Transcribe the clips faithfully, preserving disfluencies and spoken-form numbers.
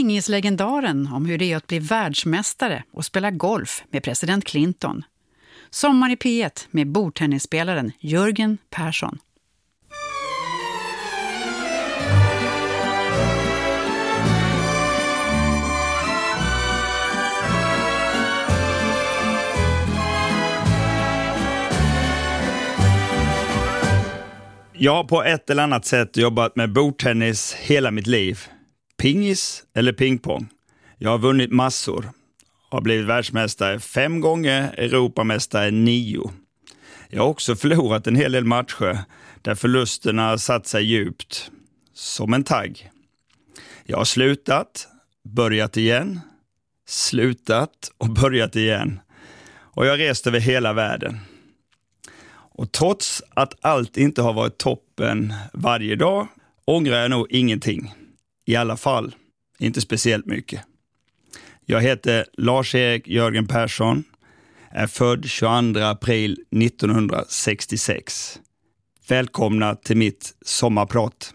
pingislegendaren om hur det är att bli världsmästare och spela golf med president Clinton. Sommar i P ett med bordtennisspelaren Jörgen Persson. Jag har på ett eller annat sätt jobbat med bordtennis hela mitt liv. Pingis eller pingpong. Jag har vunnit massor. Har blivit världsmästare fem gånger, Europamästare nio. Jag har också förlorat en hel del matcher där förlusterna satt sig djupt. Som en tagg. Jag har slutat, börjat igen, slutat och börjat igen. Och jag har rest över hela världen. Och trots att allt inte har varit toppen varje dag ångrar jag nog ingenting. I alla fall inte speciellt mycket. Jag heter Lars-Erik Jörgen Persson, är född tjugoandra april nittonhundrasextiosex. Välkomna till mitt sommarprat.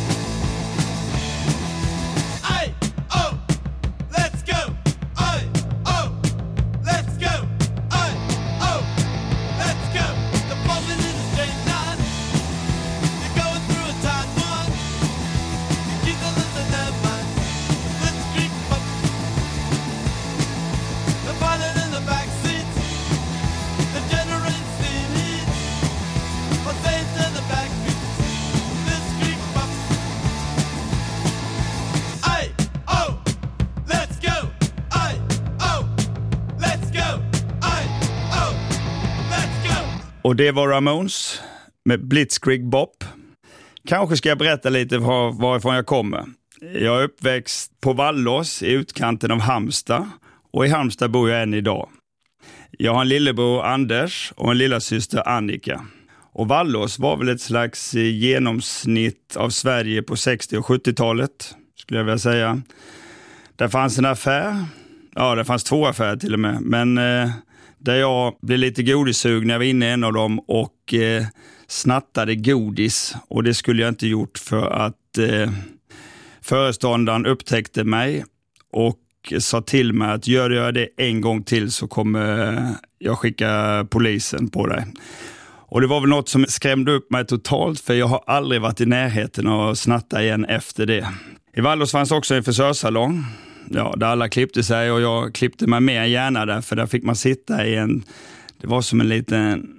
Och det var Ramones med Blitzkrieg Bop. Kanske ska jag berätta lite var, varifrån jag kommer. Jag är uppväxt på Vallås i utkanten av Halmstad. Och i Halmstad bor jag än idag. Jag har en lillebror Anders och en lillasyster Annika. Och Vallås var väl ett slags genomsnitt av Sverige på sextio- och sjuttiotalet, skulle jag vilja säga. Där fanns en affär. Ja, det fanns två affärer till och med. Men eh, där jag blev lite godissug när jag var inne i en av dem och eh, snattade godis. Och det skulle jag inte gjort för att eh, föreståndaren upptäckte mig och sa till mig att gör jag det en gång till så kommer jag skicka polisen på dig. Och det var väl något som skrämde upp mig totalt, för jag har aldrig varit i närheten av att snatta igen efter det. I Vallås fanns också en frisörsalong. Ja, där alla klippte sig och jag klippte mig mer gärna där, för där fick man sitta i en, det var som en liten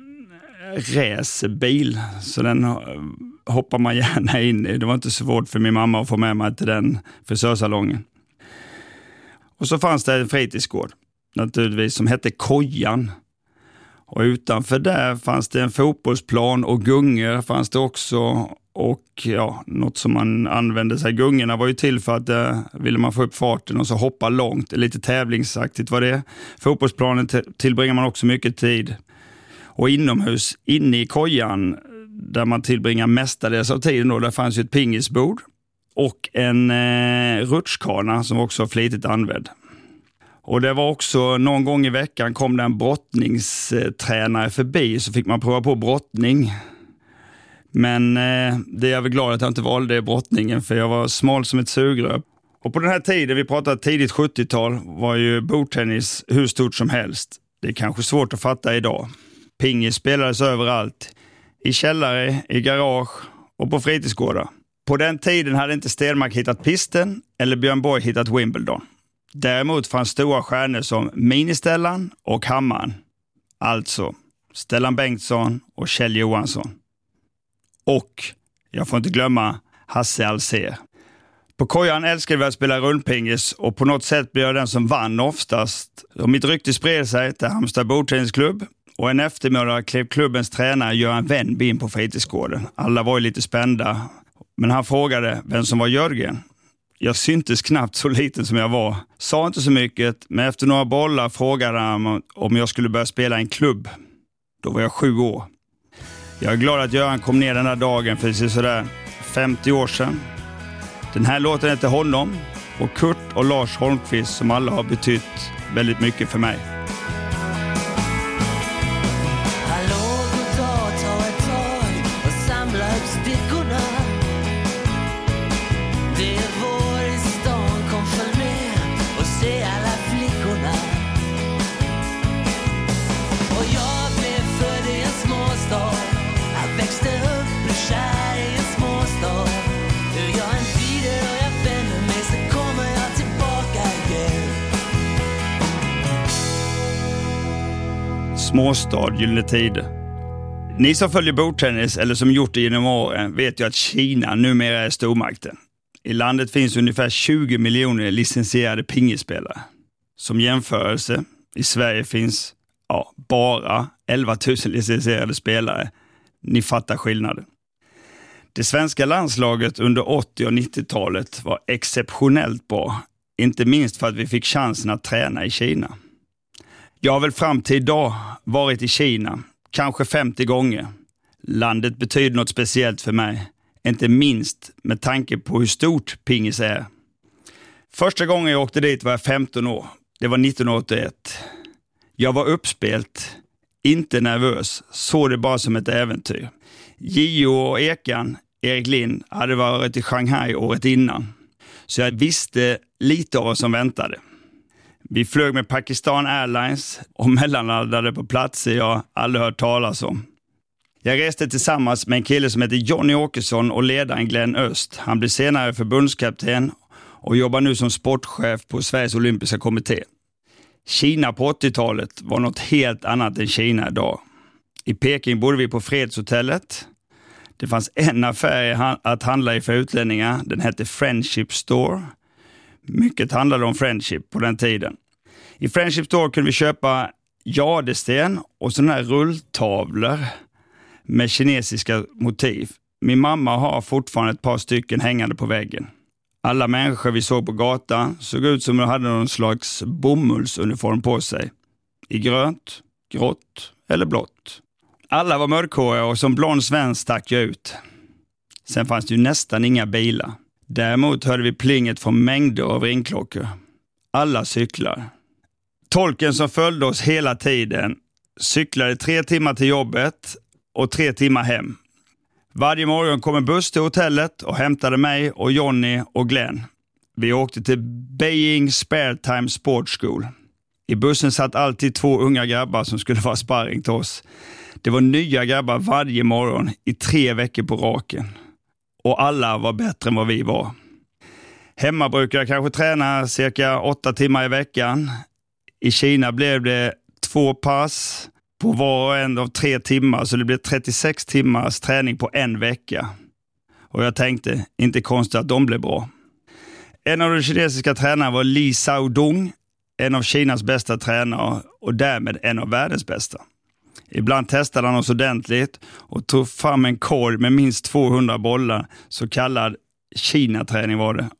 racerbil, så den hoppar man gärna in i. Det var inte så svårt för min mamma att få med mig till den frisörsalongen. Och så fanns det en fritidsgård naturligtvis som hette Kojan. Och utanför där fanns det en fotbollsplan och gungor fanns det också. Och ja, något som man använde sig. Gungorna var ju till för att eh, ville man få upp farten och så hoppa långt. Lite tävlingsaktigt var det. Fotbollsplanen t- tillbringar man också mycket tid. Och inomhus, inne i Kojan, där man tillbringar mestadels av tiden då, där fanns ju ett pingisbord. Och en eh, rutschkana som också var flitigt använd. Och det var också någon gång i veckan kom det en brottningstränare förbi, så fick man prova på brottning. Men eh, det är jag väl glad att jag inte valde brottningen, för jag var smal som ett sugrör. Och på den här tiden, vi pratade tidigt sjuttiotal, var ju bordtennis hur stort som helst. Det är kanske svårt att fatta idag. Pingis spelades överallt. I källare, i garage och på fritidsgårdar. På den tiden hade inte Stenmark hittat pisten eller Björn Borg hittat Wimbledon. Däremot fanns stora stjärnor som Mini-Stellan och Hammaren. Alltså Stellan Bengtsson och Kjell Johansson. Och jag får inte glömma Hasse Alsér. På Kojan älskade vi att spela rullpingis och på något sätt blev jag den som vann oftast. Och mitt rykte spred sig till Halmstad bordtennisklubb. Och en eftermiddag klev klubbens tränare Göran Wennby in på fritidsgården. Alla var ju lite spända. Men han frågade vem som var Jörgen. Jag syntes knappt så liten som jag var. Sa inte så mycket, men efter några bollar frågade han om jag skulle börja spela i en klubb. Då var jag sju år. Jag är glad att Göran kom ner den här dagen för sådär femtio år sedan. Den här låten heter Honom och Kurt och Lars Holmqvist, som alla har betytt väldigt mycket för mig. Det är vår i stan, kom följ med. småstad Gyllene Tider. Ni som följer bordtennis eller som gjort det genom åren vet ju att Kina numera är stormakten. I landet finns ungefär tjugo miljoner licensierade pingisspelare. Som jämförelse, i Sverige finns ja, bara elva tusen licensierade spelare. Ni fattar skillnaden. Det svenska landslaget under åttio- och nittiotalet var exceptionellt bra. Inte minst för att vi fick chansen att träna i Kina. Jag har väl fram till idag varit i Kina, kanske femtio gånger. Landet betyder något speciellt för mig. Inte minst med tanke på hur stort pingis är. Första gången jag åkte dit var jag femton år. Det var nittonhundraåttioett. Jag var uppspelt, inte nervös, såg det bara som ett äventyr. Gio och Ekan, Erik Lind, hade varit i Shanghai året innan. Så jag visste lite av vad som väntade. Vi flög med Pakistan Airlines och mellanlandade på platser jag aldrig hört talas om. Jag reste tillsammans med en kille som heter Johnny Åkesson och ledaren Glenn Öst. Han blev senare förbundskapten och jobbar nu som sportchef på Sveriges olympiska kommitté. Kina på åttiotalet var något helt annat än Kina idag. I Peking bodde vi på Fredshotellet. Det fanns en affär att handla i för utlänningar. Den hette Friendship Store. Mycket handlade om friendship på den tiden. I Friendship Store kunde vi köpa jadesten och sådana här rulltavlor med kinesiska motiv. Min mamma har fortfarande ett par stycken hängande på väggen. Alla människor vi såg på gatan såg ut som de hade någon slags bomullsuniform på sig. I grönt, grått eller blått. Alla var mörkhåriga och som blond svensk stack jag ut. Sen fanns det ju nästan inga bilar. Däremot hörde vi plinget från mängder av ringklockor. Alla cyklar. Tolken som följde oss hela tiden cyklade tre timmar till jobbet och tre timmar hem. Varje morgon kom en buss till hotellet och hämtade mig och Johnny och Glenn. Vi åkte till Beijing Spare Time Sports School. I bussen satt alltid två unga grabbar som skulle vara sparring till oss. Det var nya grabbar varje morgon i tre veckor på raken. Och alla var bättre än vad vi var. Hemma brukar jag kanske träna cirka åtta timmar i veckan. I Kina blev det två pass på var och en av tre timmar. Så det blev trettiosex timmars träning på en vecka. Och jag tänkte, inte konstigt att de blev bra. En av de kinesiska tränarna var Li Xiaodong. En av Kinas bästa tränare och därmed en av världens bästa. Ibland testade han oss ordentligt och tog fram en korg med minst tvåhundra bollar. Så kallad Kina-träning var det.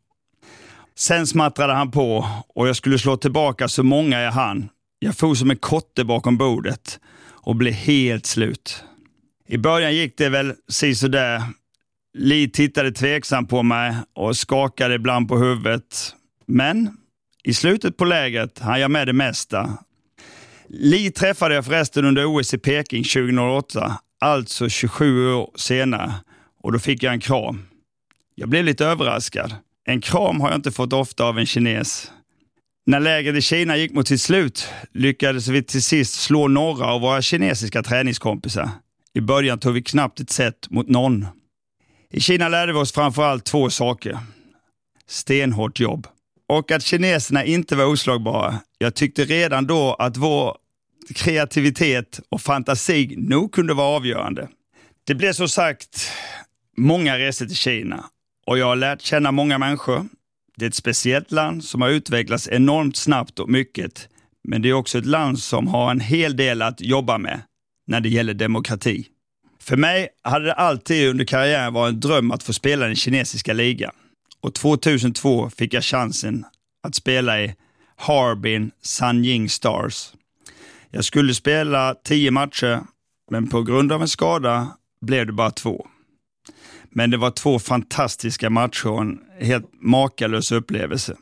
Sen smattrade han på och jag skulle slå tillbaka så många jag hann. Jag for som en kotte bakom bordet och blev helt slut. I början gick det väl sådär. Li tittade tveksam på mig och skakade ibland på huvudet. Men i slutet på läget hann jag med det mesta. Li träffade jag förresten under O S i Peking tjugohundraåtta, alltså tjugosju år senare, och då fick jag en kram. Jag blev lite överraskad. En kram har jag inte fått ofta av en kines. När läget i Kina gick mot sitt slut lyckades vi till sist slå några av våra kinesiska träningskompisar. I början tog vi knappt ett set mot någon. I Kina lärde vi oss framförallt två saker. Stenhårt jobb. Och att kineserna inte var oslagbara. Jag tyckte redan då att vår kreativitet och fantasi nog kunde vara avgörande. Det blev så sagt många resor till Kina. Och jag har lärt känna många människor. Det är ett speciellt land som har utvecklats enormt snabbt och mycket. Men det är också ett land som har en hel del att jobba med när det gäller demokrati. För mig hade det alltid under karriären varit en dröm att få spela den kinesiska ligan. Och tvåtusentvå fick jag chansen att spela i Harbin Sanying Stars. Jag skulle spela tio matcher, men på grund av en skada blev det bara två. Men det var två fantastiska matcher och en helt makalös upplevelse.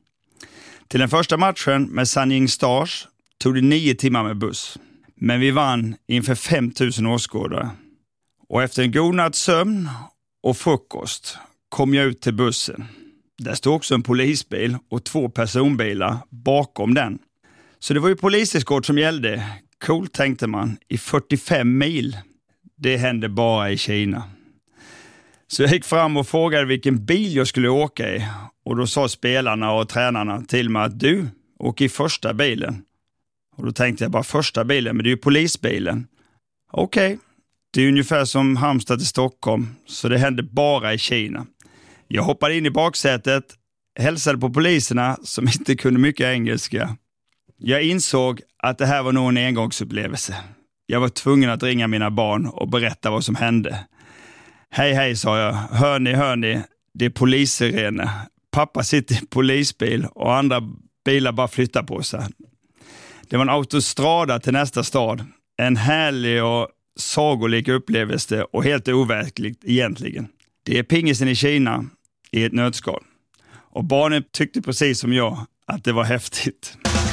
Till den första matchen med Sanying Stars tog det nio timmar med buss. Men vi vann inför fem tusen åskådare. Och efter en god natts sömn och frukost kom jag ut till bussen. Där stod också en polisbil och två personbilar bakom den. Så det var ju poliseskort som gällde. Coolt tänkte man, i fyrtiofem mil. Det hände bara i Kina. Så jag gick fram och frågade vilken bil jag skulle åka i. Och då sa spelarna och tränarna till mig att du åker i första bilen. Och då tänkte jag bara första bilen, men det är ju polisbilen. Okej, okay. Det är ungefär som Halmstad till Stockholm, så det hände bara i Kina. Jag hoppade in i baksätet, hälsade på poliserna som inte kunde mycket engelska. Jag insåg att det här var nog en engångsupplevelse. Jag var tvungen att ringa mina barn och berätta vad som hände. Hej hej, sa jag. Hör ni, hör ni, det är polissirener. Pappa sitter i polisbil och andra bilar bara flyttar på sig. Det var en autostrada till nästa stad. En härlig och sagolik upplevelse och helt overkligt egentligen. Det är pingisen i Kina i ett nötskal. Och barnen tyckte precis som jag att det var häftigt.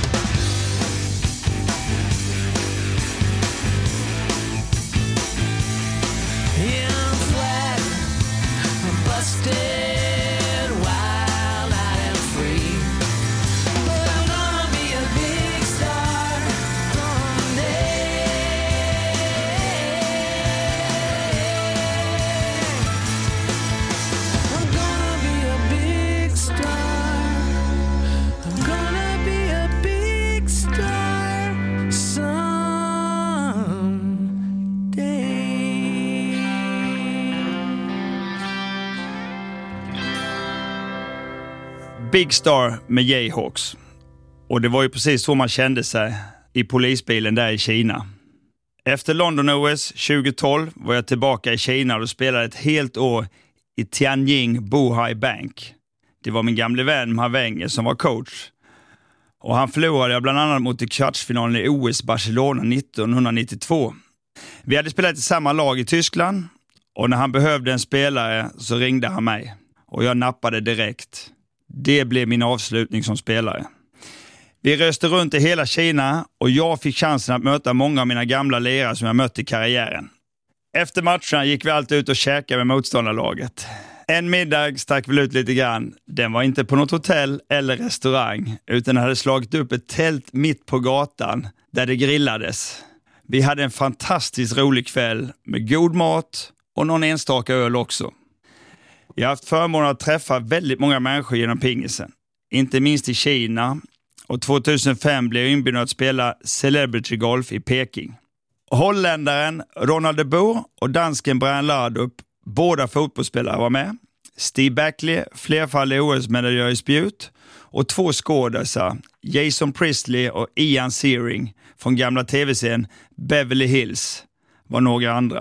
Big Star med Jayhawks. Och det var ju precis så man kände sig i polisbilen där i Kina. Efter London O S tjugohundratolv var jag tillbaka i Kina och spelade ett helt år i Tianjin Bohai Bank. Det var min gamle vän Ma Wenger som var coach. Och han förlorade jag bland annat mot i kvartsfinalen i O S Barcelona nittonhundranittiotvå. Vi hade spelat i samma lag i Tyskland och när han behövde en spelare så ringde han mig. Och jag nappade direkt. Det blev min avslutning som spelare. Vi reste runt i hela Kina och jag fick chansen att möta många av mina gamla lirare som jag mött i karriären. Efter matcherna gick vi alltid ut och käkade med motståndarlaget. En middag stack vi ut lite grann. Den var inte på något hotell eller restaurang utan hade slagit upp ett tält mitt på gatan där det grillades. Vi hade en fantastiskt rolig kväll med god mat och någon enstaka öl också. Jag har haft förmånen att träffa väldigt många människor genom pingisen. Inte minst i Kina. Och tjugohundrafem blev jag inbjuden att spela Celebrity Golf i Peking. Holländaren Ronald de Boer och dansken Brian Laudrup, båda fotbollsspelare, var med. Steve Backley, flerfaldig O S-medaljör i spjut. Och två skådisar, Jason Priestley och Ian Searing från gamla tv-serien Beverly Hills, var några andra.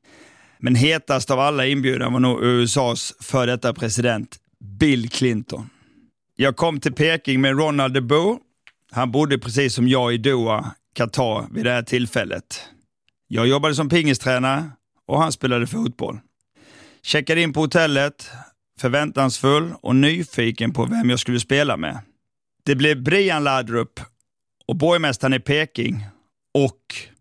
Men hetast av alla inbjudna var nog U S A:s för detta president Bill Clinton. Jag kom till Peking med Ronald de Boer. Han bodde precis som jag i Doha, Qatar vid det här tillfället. Jag jobbade som pingistränare och han spelade fotboll. Checkade in på hotellet, förväntansfull och nyfiken på vem jag skulle spela med. Det blev Brian Laudrup och borgmästaren i Peking och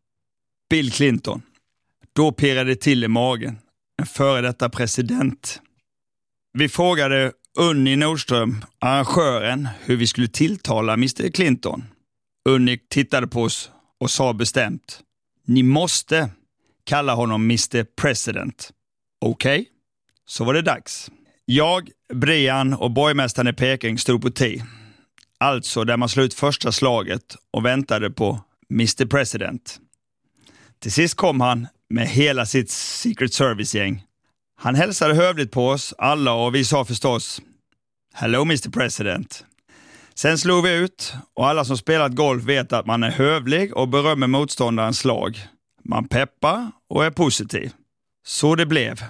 Bill Clinton. Då pirrade det till i magen. En före detta president. Vi frågade Unni Nordström, arrangören, hur vi skulle tilltala mister Clinton. Unni tittade på oss och sa bestämt: ni måste kalla honom mister President. Okej, okay. Så var det dags. Jag, Brian och borgmästaren i Peking stod på tee. Alltså där man slut första slaget och väntade på mister President. Till sist kom han med hela sitt Secret Service-gäng. Han hälsade hövligt på oss alla och vi sa förstås: hello mister President. Sen slog vi ut och alla som spelat golf vet att man är hövlig och berömmer motståndarens slag. Man peppar och är positiv. Så det blev.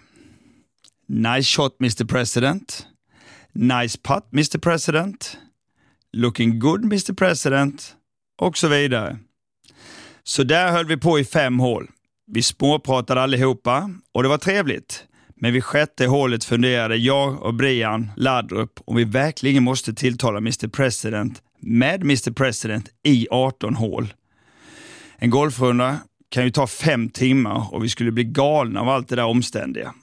Nice shot mister President. Nice putt mister President. Looking good mister President. Och så vidare. Så där höll vi på i fem hål. Vi småpratade allihopa och det var trevligt. Men vid sjätte hålet funderade jag och Brian Laudrup om vi verkligen måste tilltala mister President med mister President i arton hål. En golfrunda kan ju ta fem timmar och vi skulle bli galna av allt det där omständiga.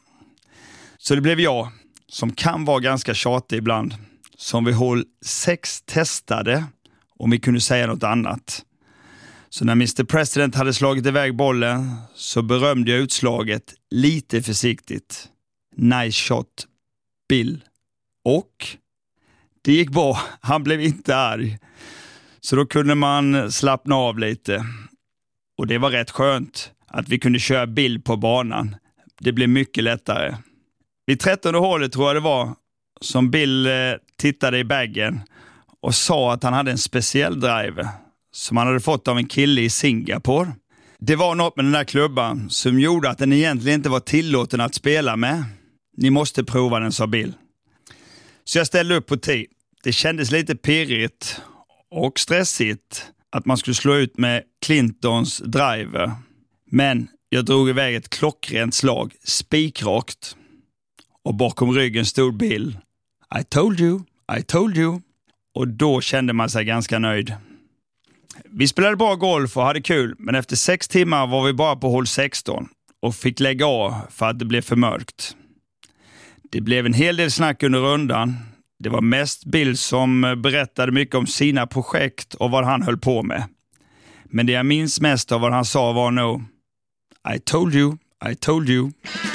Så det blev jag, som kan vara ganska tjatig ibland, som vid hål sex testade om vi kunde säga något annat. Så när mister President hade slagit iväg bollen så berömde jag utslaget lite försiktigt. Nice shot, Bill. Och det gick bra. Han blev inte arg. Så då kunde man slappna av lite. Och det var rätt skönt att vi kunde köra bil på banan. Det blev mycket lättare. Vid trettonde hålet tror jag det var som Bill eh, tittade i baggen och sa att han hade en speciell driver som han hade fått av en kille i Singapore. Det var något med den där klubban som gjorde att den egentligen inte var tillåten att spela med. Ni måste prova den, sa Bill. Så jag ställde upp på tee. Det kändes lite pirrigt och stressigt att man skulle slå ut med Clintons driver. Men jag drog iväg ett klockrent slag, spikrakt. Och bakom ryggen stod Bill. I told you, I told you. Och då kände man sig ganska nöjd. Vi spelade bra golf och hade kul, men efter sex timmar var vi bara på hål sexton och fick lägga av för att det blev för mörkt. Det blev en hel del snack under rundan. Det var mest Bill som berättade mycket om sina projekt och vad han höll på med. Men det jag minns mest av vad han sa var nog I told you, I told you.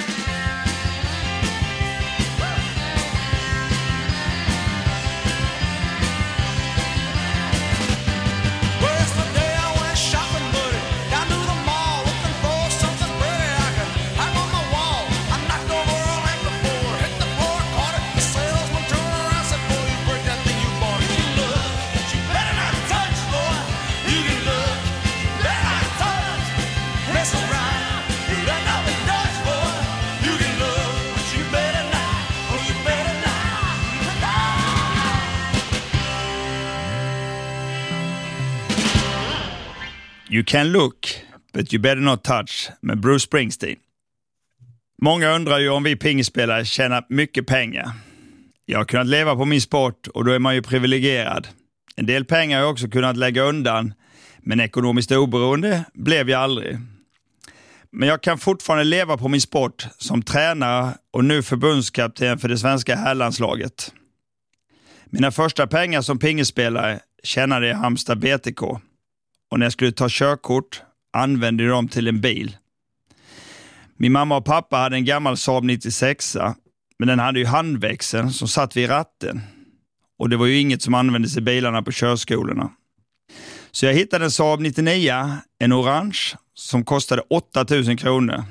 You can look, but you better not touch med Bruce Springsteen. Många undrar ju om vi pingisspelare tjänar mycket pengar. Jag har kunnat leva på min sport och då är man ju privilegierad. En del pengar har jag också kunnat lägga undan, men ekonomiskt oberoende blev jag aldrig. Men jag kan fortfarande leva på min sport som tränare och nu förbundskapten för det svenska herrlandslaget. Mina första pengar som pingisspelare tjänade jag i Halmstad B T K. Och när jag skulle ta körkort använde jag dem till en bil. Min mamma och pappa hade en gammal Saab nittiosex, men den hade ju handväxeln som satt vid ratten. Och det var ju inget som användes i bilarna på körskolorna. Så jag hittade en Saab nittionio, en orange, som kostade åtta tusen kronor.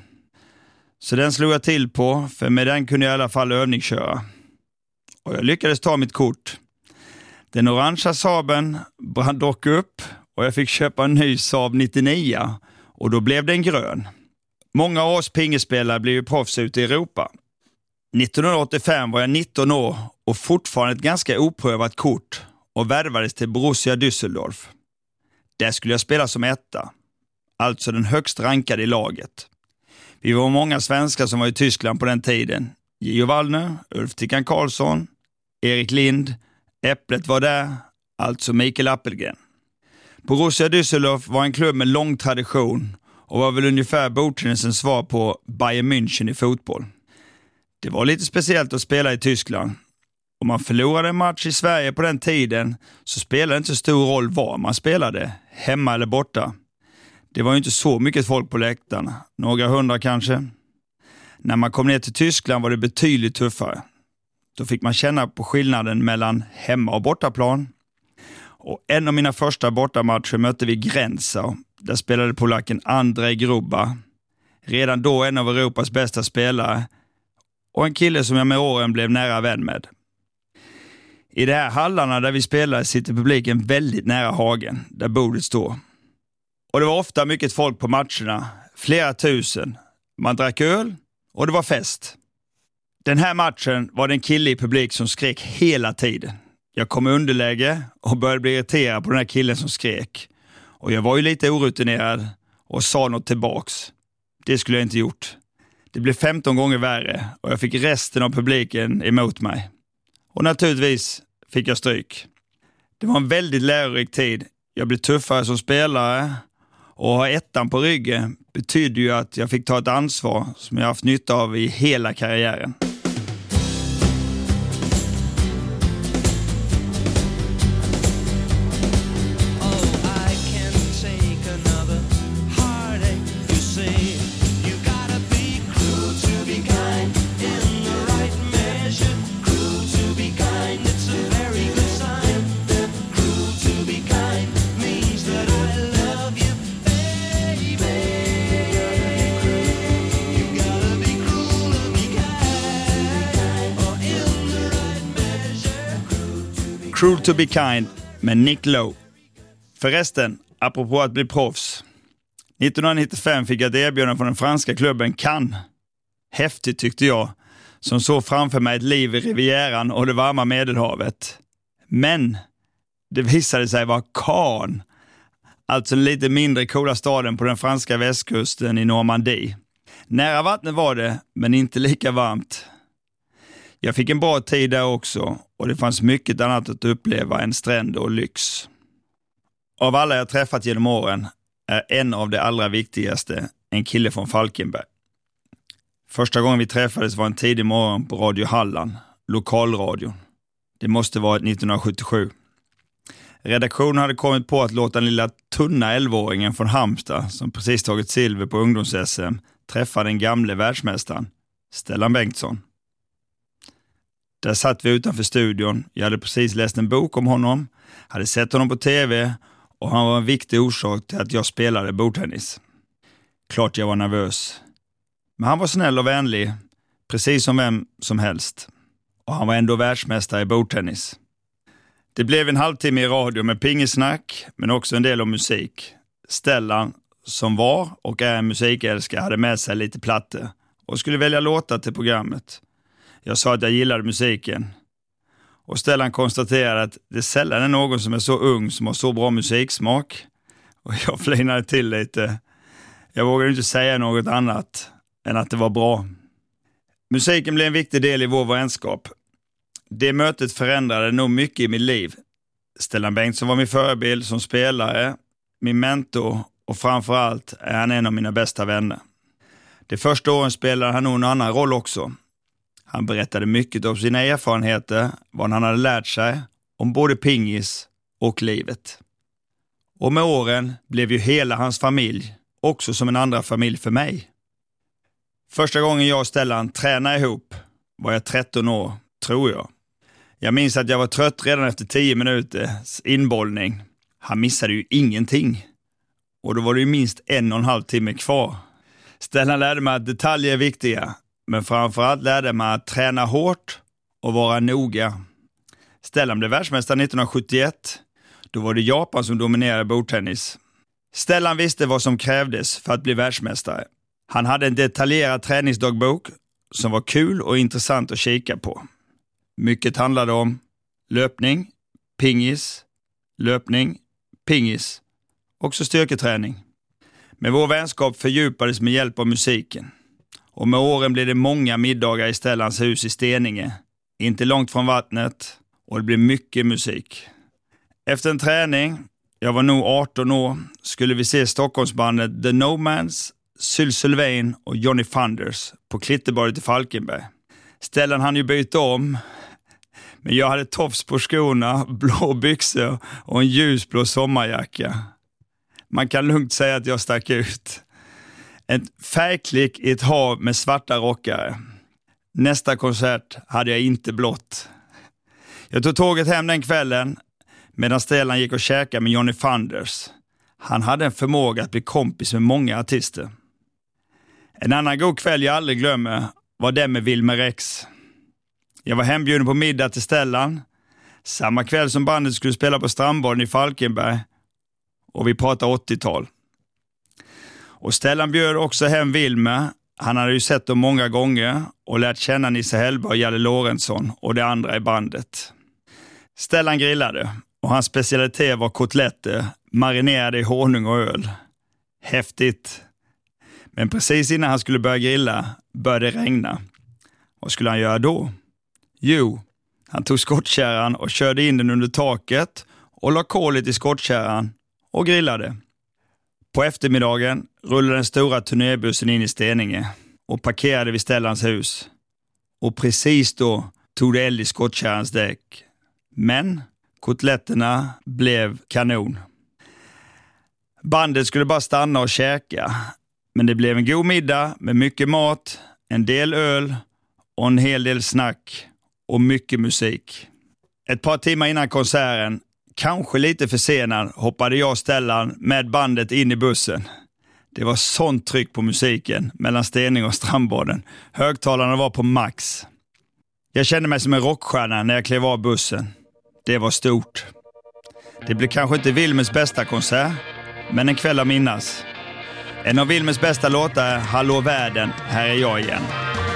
Så den slog jag till på, för med den kunde jag i alla fall övningsköra. Och jag lyckades ta mitt kort. Den orangea Saaben brann dock upp och jag fick köpa en ny Saab nittionio och då blev den grön. Många av oss pingisspelare blev ju proffs ute i Europa. nittonhundraåttiofem var jag nitton år och fortfarande ett ganska oprövat kort och värvades till Borussia Düsseldorf. Där skulle jag spela som etta, alltså den högst rankade i laget. Vi var många svenskar som var i Tyskland på den tiden. Gio Wallner, Ulf Tickan Karlsson, Erik Lind, Äpplet var där, alltså Mikael Appelgren. Borussia Düsseldorf var en klubb med lång tradition och var väl ungefär Bordtennisens svar på Bayern München i fotboll. Det var lite speciellt att spela i Tyskland. Om man förlorade en match i Sverige på den tiden så spelade det inte så stor roll var man spelade, hemma eller borta. Det var ju inte så mycket folk på läktarna, några hundra kanske. När man kom ner till Tyskland var det betydligt tuffare. Då fick man känna på skillnaden mellan hemma- och bortaplan. Och en av mina första bortamatcher mötte vi Gränsa. Där spelade polacken Andrej Gruba. Redan då en av Europas bästa spelare. Och en kille som jag med åren blev nära vän med. I de här hallarna där vi spelade sitter publiken väldigt nära hagen. Där bordet står. Och det var ofta mycket folk på matcherna. Flera tusen. Man drack öl och det var fest. Den här matchen var det en kille i publik som skrek hela tiden. Jag kom i underläge och började bli irriterad på den här killen som skrek. Och jag var ju lite orutinerad och sa något tillbaks. Det skulle jag inte gjort. Det blev femton gånger värre och jag fick resten av publiken emot mig. Och naturligtvis fick jag stryk. Det var en väldigt lärorik tid. Jag blev tuffare som spelare och ha ettan på ryggen betydde ju att jag fick ta ett ansvar som jag haft nytta av i hela karriären. Kind Cruel to be kind med Nick Lowe. Förresten, apropå att bli proffs. nittonhundranittiofem fick jag ett erbjudande från den franska klubben Cannes. Häftigt tyckte jag, som såg framför mig ett liv i Rivieran och det varma Medelhavet. Men det visade sig vara Caen, alltså en lite mindre coola staden på den franska västkusten i Normandie. Nära vattnet var det, men inte lika varmt. Jag fick en bra tid där också och det fanns mycket annat att uppleva än stränder och lyx. Av alla jag träffat genom åren är en av de allra viktigaste en kille från Falkenberg. Första gången vi träffades var en tidig morgon på Radio Halland, lokalradion. Det måste vara nittonhundrasjuttiosju. Redaktionen hade kommit på att låta den lilla tunna elvaåringen från Halmstad, som precis tagit silver på ungdoms-S M, träffa den gamle världsmästaren, Stellan Bengtsson. Där satt vi utanför studion. Jag hade precis läst en bok om honom, hade sett honom på tv och han var en viktig orsak till att jag spelade bordtennis. Klart jag var nervös. Men han var snäll och vänlig, precis som vem som helst. Och han var ändå världsmästare i bordtennis. Det blev en halvtimme i radio med pingisnack, men också en del om musik. Stellan, som var och är en musikälskare, hade med sig lite plattor och skulle välja låtar till programmet. Jag sa att jag gillade musiken. Och Stellan konstaterade att det sällan är någon som är så ung som har så bra musiksmak. Och jag flinade till lite. Jag vågade inte säga något annat än att det var bra. Musiken blev en viktig del i vår vänskap. Det mötet förändrade nog mycket i mitt liv. Stellan Bengtsson var min förebild som spelare, min mentor och framförallt är han en av mina bästa vänner. De första åren spelade han nog en annan roll också. Han berättade mycket om sina erfarenheter, vad han hade lärt sig om både pingis och livet. Och med åren blev ju hela hans familj också som en andra familj för mig. Första gången jag och Stellan tränade ihop var jag tretton år, tror jag. Jag minns att jag var trött redan efter tio minuters inbollning. Han missade ju ingenting. Och då var det ju minst en och en halv timme kvar. Stellan lärde mig att detaljer är viktiga. Men framförallt lärde mig att träna hårt och vara noga. Stellan blev världsmästare nittonhundrasjuttioett. Då var det Japan som dominerade bordtennis. Stellan visste vad som krävdes för att bli världsmästare. Han hade en detaljerad träningsdagbok som var kul och intressant att kika på. Mycket handlade om löpning, pingis, löpning, pingis, också styrketräning. Men vår vänskap fördjupades med hjälp av musiken. Och med åren blev det många middagar i Stellans hus i Steninge, inte långt från vattnet, och det blev mycket musik. Efter en träning, jag var nog arton år, skulle vi se Stockholmsbandet The Nomans, Syl Sylvain och Johnny Thunders på Klitterbadet i Falkenberg. Stellan hann ju byta om, men jag hade tofs på skorna, blå byxor och en ljusblå sommarjacka. Man kan lugnt säga att jag stack ut. En färgklick i ett hav med svarta rockare. Nästa konsert hade jag inte blått. Jag tog tåget hem den kvällen medan Stellan gick och käkade med Johnny Thunders. Han hade en förmåga att bli kompis med många artister. En annan god kväll jag aldrig glömmer var den med Wilmer X. Jag var hembjuden på middag till Stellan. Samma kväll som bandet skulle spela på strandbaden i Falkenberg. Och vi pratade åttiotal. Och Stellan bjöd också hem Wilmer. Han hade ju sett dem många gånger och lärt känna Nisse Hellberg och Jalle Lorentzon och de andra i bandet. Stellan grillade och hans specialitet var kotletter marinerade i honung och öl. Häftigt. Men precis innan han skulle börja grilla började det regna. Vad skulle han göra då? Jo, han tog skottkärran och körde in den under taket och la kolet i skottkärran och grillade. På eftermiddagen rullade den stora turnébussen in i Steninge och parkerade vid Stellans hus. Och precis då tog det eld i skottkärrans däck. Men kotletterna blev kanon. Bandet skulle bara stanna och käka. Men det blev en god middag med mycket mat, en del öl och en hel del snack och mycket musik. Ett par timmar innan konserten, kanske lite försenad, hoppade jag och Stellan med bandet in i bussen. Det var sånt tryck på musiken mellan Steninge och strandbaden. Högtalarna var på max. Jag kände mig som en rockstjärna när jag klev av bussen. Det var stort. Det blev kanske inte Wilmers bästa konsert, men en kväll att minnas. En av Wilmers bästa låtar är Hallå världen, här är jag igen.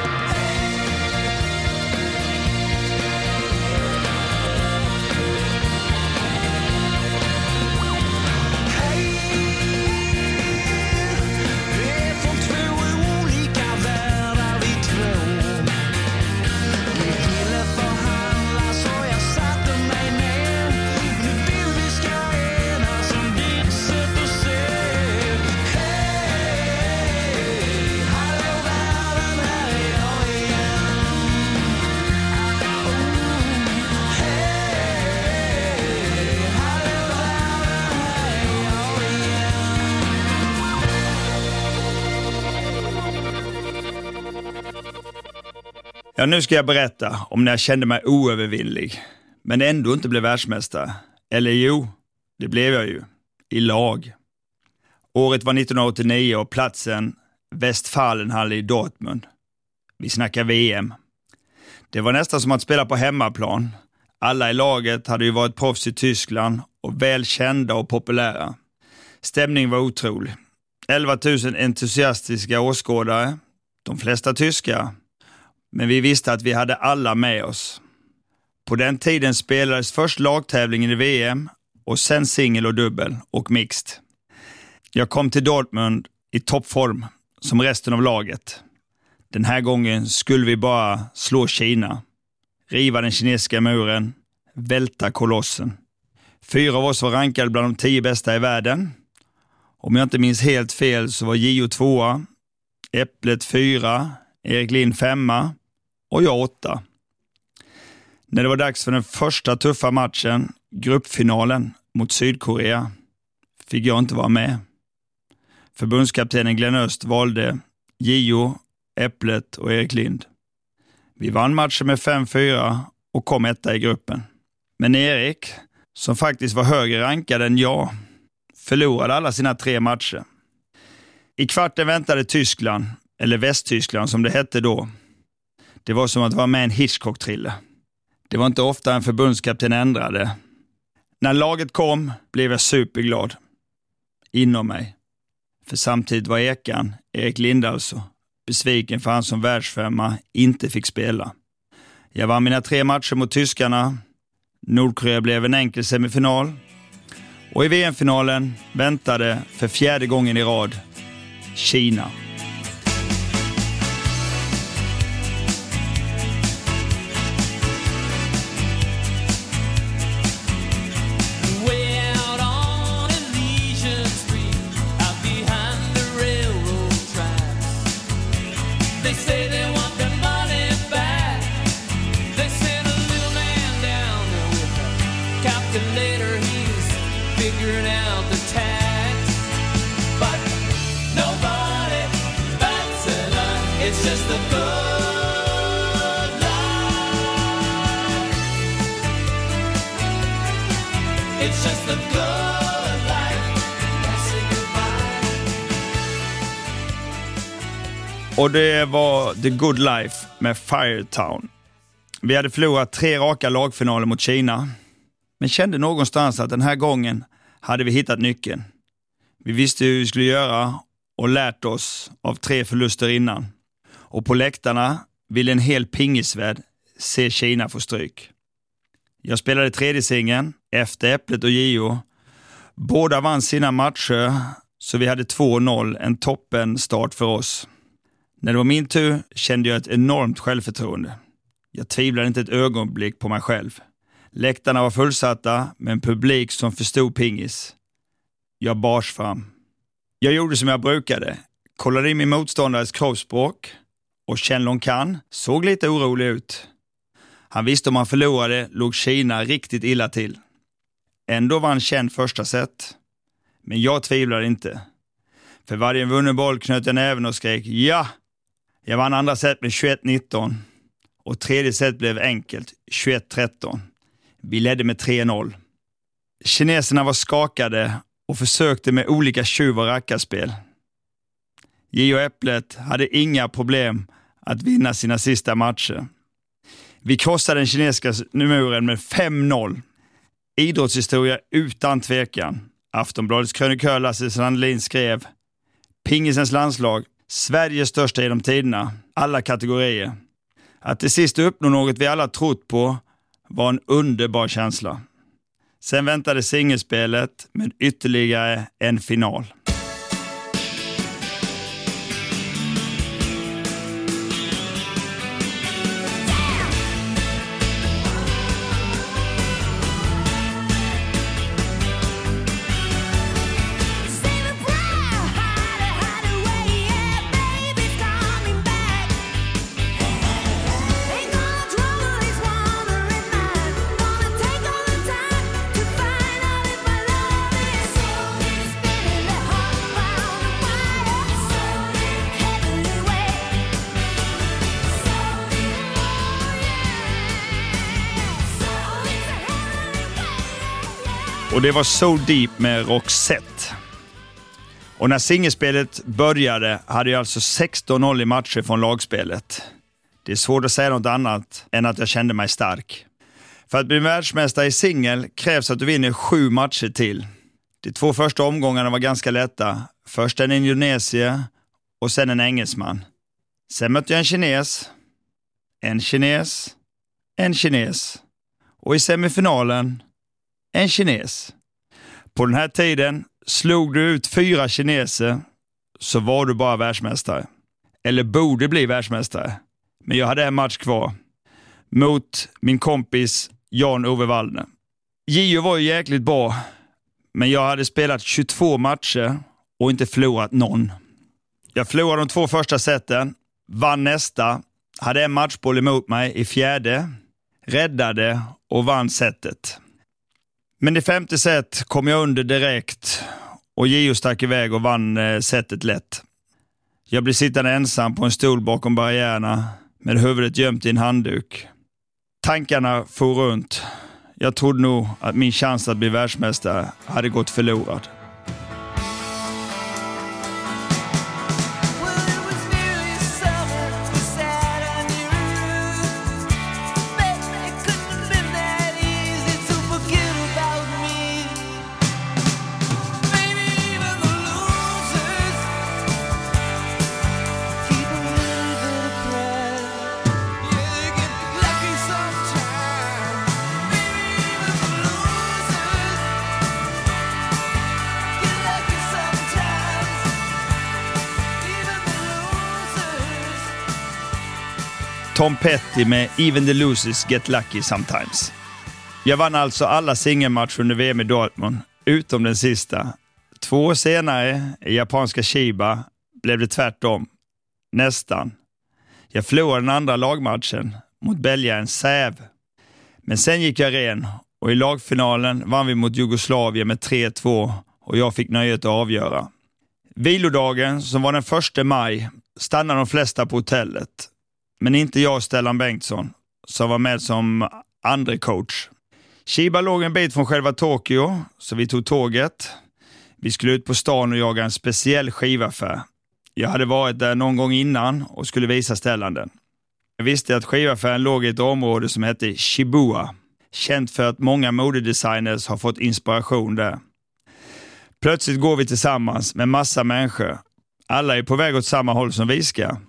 Ja, nu ska jag berätta om när jag kände mig oövervinnlig, men ändå inte blev världsmästare. Eller jo, det blev jag ju. I lag. Året var nittonhundraåttionio och platsen Westfalenhalle i Dortmund. Vi snackar V M. Det var nästan som att spela på hemmaplan. Alla i laget hade ju varit proffs i Tyskland och väl kända och populära. Stämningen var otrolig. elva tusen entusiastiska åskådare, de flesta tyskar. Men vi visste att vi hade alla med oss. På den tiden spelades först lagtävlingen i V M och sen singel och dubbel och mixed. Jag kom till Dortmund i toppform som resten av laget. Den här gången skulle vi bara slå Kina, riva den kinesiska muren, välta kolossen. Fyra av oss var rankade bland de tio bästa i världen. Om jag inte minns helt fel så var Gio tvåa, Äpplet fyra, Erik Lind femma och jag åtta. När det var dags för den första tuffa matchen, gruppfinalen mot Sydkorea, fick jag inte vara med. Förbundskaptenen Glenn Öst valde Gio, Äpplet och Erik Lind. Vi vann matchen med fem fyra och kom etta i gruppen. Men Erik, som faktiskt var högre rankad än jag, förlorade alla sina tre matcher. I kvarten väntade Tyskland, eller Västtyskland som det hette då. Det var som att vara med en Hitchcock-thriller. Det var inte ofta en förbundskapten ändrade. När laget kom blev jag superglad. Inom mig. För samtidigt var Ekan, Erik Lind alltså, besviken för han som världsfemma inte fick spela. Jag vann mina tre matcher mot tyskarna. Nordkorea blev en enkel semifinal. Och i V M-finalen väntade för fjärde gången i rad Kina. Och det var The Good Life med Firetown. Vi hade förlorat tre raka lagfinaler mot Kina. Men kände någonstans att den här gången hade vi hittat nyckeln. Vi visste hur vi skulle göra och lärt oss av tre förluster innan. Och på läktarna ville en hel pingisvärd se Kina få stryk. Jag spelade tredje singeln efter Äpplet och Gio. Båda vann sina matcher så vi hade två noll, en toppen start för oss. När det var min tur kände jag ett enormt självförtroende. Jag tvivlade inte ett ögonblick på mig själv. Läktarna var fullsatta med en publik som förstod pingis. Jag bars fram. Jag gjorde som jag brukade. Kollade in min motståndares kroppsspråk och Chen Long Kan såg lite orolig ut. Han visste om han förlorade låg Kina riktigt illa till. Ändå vann Chen första set. Men jag tvivlade inte. För varje vunnen boll knöt jag näven och skrek ja! Jag vann andra set med tjugoett nitton och tredje set blev enkelt, tjugoett tretton. Vi ledde med tre noll. Kineserna var skakade och försökte med olika tjuv- och rackarspel. Gio Äpplet hade inga problem att vinna sina sista matcher. Vi krossade den kinesiska muren med fem noll. Idrottshistoria utan tvekan. Aftonbladets krönikör Lasse Sandlin skrev: Pingisens landslag, Sveriges största genom tiderna, alla kategorier. Att till sist uppnå något vi alla trott på var en underbar känsla. Sen väntade singelspelet med ytterligare en final. Och det var So Deep med Roxette. Och när singelspelet började hade jag alltså sexton noll i matcher från lagspelet. Det är svårt att säga något annat än att jag kände mig stark. För att bli världsmästare i singel krävs att du vinner sju matcher till. De två första omgångarna var ganska lätta. Först en Indonesien och sen en engelsman. Sen mötte jag en kines, en kines, en kines. Och i semifinalen en kines. På den här tiden slog du ut fyra kineser så var du bara världsmästare. Eller borde bli världsmästare. Men jag hade en match kvar mot min kompis Jan-Ove Waldner. Gio var ju jäkligt bra, men jag hade spelat tjugotvå matcher och inte förlorat någon. Jag förlorade de två första sätten, vann nästa, hade en matchboll emot mig i fjärde, räddade och vann sättet. Men i femte set kom jag under direkt och Gio stack iväg och vann eh, sättet lätt. Jag blev sittande ensam på en stol bakom barriärerna med huvudet gömt i en handduk. Tankarna for runt. Jag trodde nog att min chans att bli världsmästare hade gått förlorad. Tom Petty med Even the Losers Get Lucky Sometimes. Jag vann alltså alla singelmatcher under V M i Dortmund, utom den sista. Två år senare, i japanska Chiba, blev det tvärtom. Nästan. Jag förlorade den andra lagmatchen mot belgaren Säv. Men sen gick jag ren och i lagfinalen vann vi mot Jugoslavien med tre två och jag fick nöjet att avgöra. Vilodagen, som var den första maj, stannade de flesta på hotellet. Men inte jag och Stellan Bengtsson, som var med som andra coach. Chiba låg en bit från själva Tokyo, så vi tog tåget. Vi skulle ut på stan och jaga en speciell skivaffär. Jag hade varit där någon gång innan och skulle visa Stellan den. Jag visste att skivaffären låg i ett område som hette Shibuya. Känt för att många modedesigners har fått inspiration där. Plötsligt går vi tillsammans med massa människor. Alla är på väg åt samma håll som vi ska.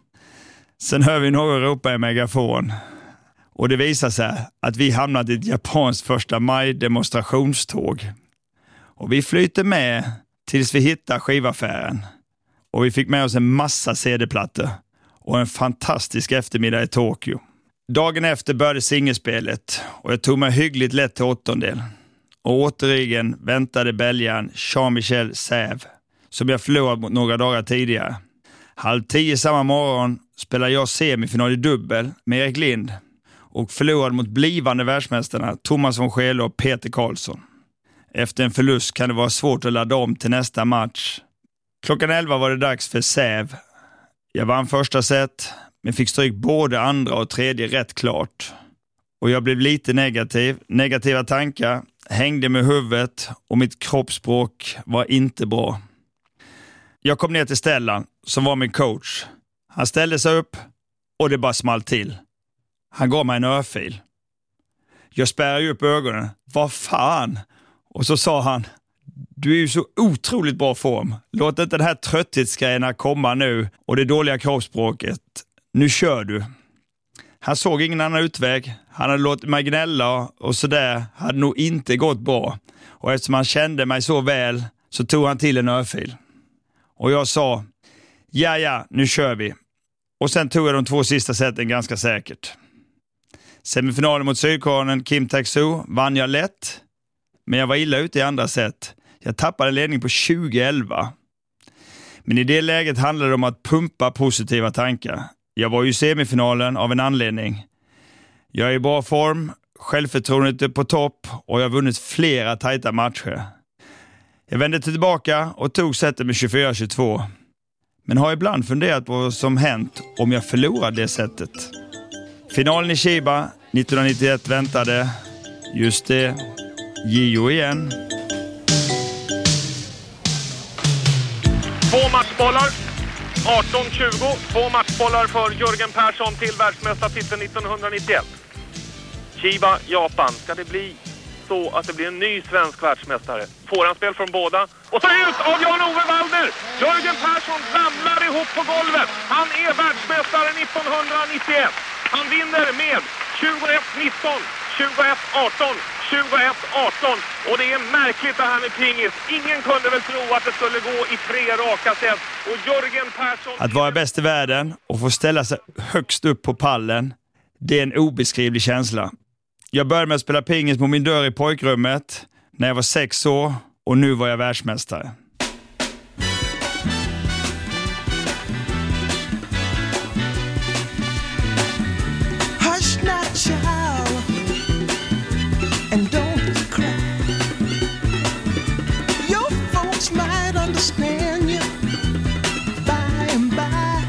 Sen hör vi några ropa i megafon. Och det visar sig att vi hamnat i ett japanskt första maj demonstrationståg. Och vi flyter med tills vi hittar skivaffären. Och vi fick med oss en massa C D-plattor. Och en fantastisk eftermiddag i Tokyo. Dagen efter började singelspelet. Och jag tog mig hyggligt lätt till åttondel. Och återigen väntade belgaren Jean-Michel Säv. Som jag förlorat mot några dagar tidigare. Halv tio samma morgon spelade jag semifinal i dubbel med Erik Lind och förlorade mot blivande världsmästarna Thomas von Schele och Peter Karlsson. Efter en förlust kan det vara svårt att ladda om till nästa match. Klockan elva var det dags för Säv. Jag vann första set men fick stryk både andra och tredje rätt klart. Och jag blev lite negativ. Negativa tankar hängde med huvudet och mitt kroppsspråk var inte bra. Jag kom ner till Stellan som var min coach. Han ställde sig upp och det bara small till. Han gav mig en örfil. Jag spärrar ju upp ögonen. Vad fan? Och så sa han, du är ju så otroligt bra form. Låt inte den här trötthetsgrejerna komma nu och det dåliga kroppsspråket. Nu kör du. Han såg ingen annan utväg. Han hade låtit mig gnälla och sådär hade nog inte gått bra. Och eftersom han kände mig så väl så tog han till en örfil. Och jag sa, ja ja, nu kör vi. Och sen tog jag de två sista sätten ganska säkert. Semifinalen mot Sydkorean Kim Tak-soo vann jag lätt. Men jag var illa ute i andra set. Jag tappade ledning på tjugo elva. Men i det läget handlade det om att pumpa positiva tankar. Jag var ju i semifinalen av en anledning. Jag är i bra form, självförtroendet är på topp och jag har vunnit flera tajta matcher. Jag vände tillbaka och tog setet med tjugofyra tjugotvå. Men har ibland funderat på vad som hänt om jag förlorade det setet. Finalen i Chiba nittonhundranittioett väntade. Just det, Gio igen. Två matchbollar, arton tjugo. Två matchbollar för Jörgen Persson till världsmästartiteln nittonhundranittioett. Chiba, Japan. Ska det bli så att det blir en ny svensk världsmästare? Forehandspel från båda. Och så ut av Jan-Ove Waldner! Jörgen Persson ramlar ihop på golvet. Han är världsmästare nittonhundranittioett. Han vinner med tjugoett nitton, tjugoett arton, tjugoett arton. Och det är märkligt det här med pingis. Ingen kunde väl tro att det skulle gå i tre raka set. Och Jörgen Persson... Att vara bäst i världen och få ställa sig högst upp på pallen, det är en obeskrivlig känsla. Jag började med att spela pingis på min dörr i pojkrummet när jag var sex år och nu var jag världsmästare. Hush not, child, and don't cry. Your folks might understand you by and by.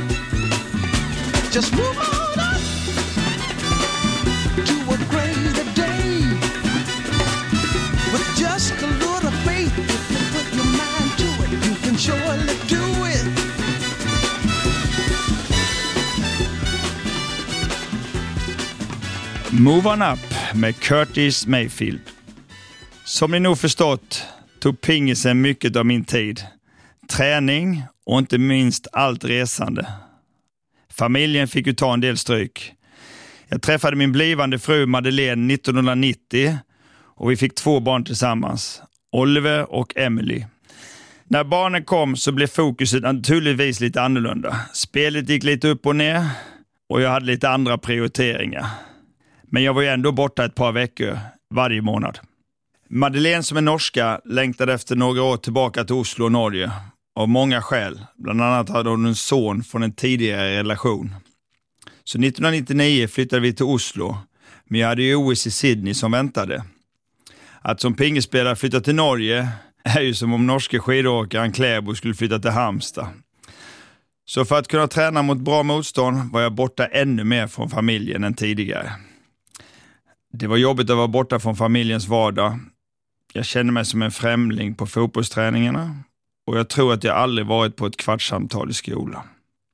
Just move on up to a greater day. With just a little faith, if you put your mind to it, you can surely do it. Move on up med Curtis Mayfield. Som ni nog förstått tog pingisen mycket av min tid. Träning och inte minst allt resande. Familjen fick ju ta en del stryk. Jag träffade min blivande fru Madeleine nittonhundranittio och vi fick två barn tillsammans, Oliver och Emily. När barnen kom så blev fokuset naturligtvis lite annorlunda. Spelet gick lite upp och ner och jag hade lite andra prioriteringar. Men jag var ju ändå borta ett par veckor varje månad. Madeleine som är norska längtade efter några år tillbaka till Oslo och Norge. Av många skäl. Bland annat hade hon en son från en tidigare relation. Så nittonhundranittionio flyttade vi till Oslo. Men jag hade ju O S i Sydney som väntade. Att som pingisspelare flytta till Norge är ju som om norske skidåkaren Kläbo skulle flytta till Halmstad. Så för att kunna träna mot bra motstånd var jag borta ännu mer från familjen än tidigare. Det var jobbigt att vara borta från familjens vardag. Jag kände mig som en främling på fotbollsträningarna. Och jag tror att jag aldrig varit på ett kvartssamtal i skolan.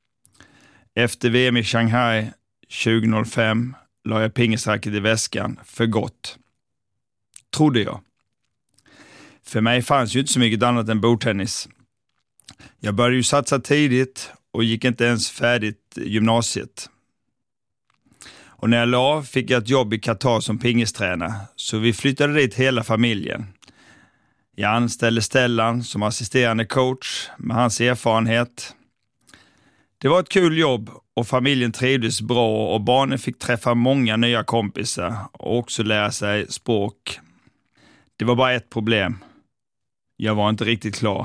Efter V M i Shanghai tjugohundrafem la jag pingisracket i väskan för gott. Trodde jag. För mig fanns ju inte så mycket annat än bordtennis. Jag började ju satsa tidigt och gick inte ens färdigt gymnasiet. Och när jag la fick jag ett jobb i Qatar som pingistränare, så vi flyttade dit hela familjen. Jag anställde Stellan som assisterande coach med hans erfarenhet. Det var ett kul jobb och familjen trivdes bra och barnen fick träffa många nya kompisar och också lära sig språk. Det var bara ett problem. Jag var inte riktigt klar.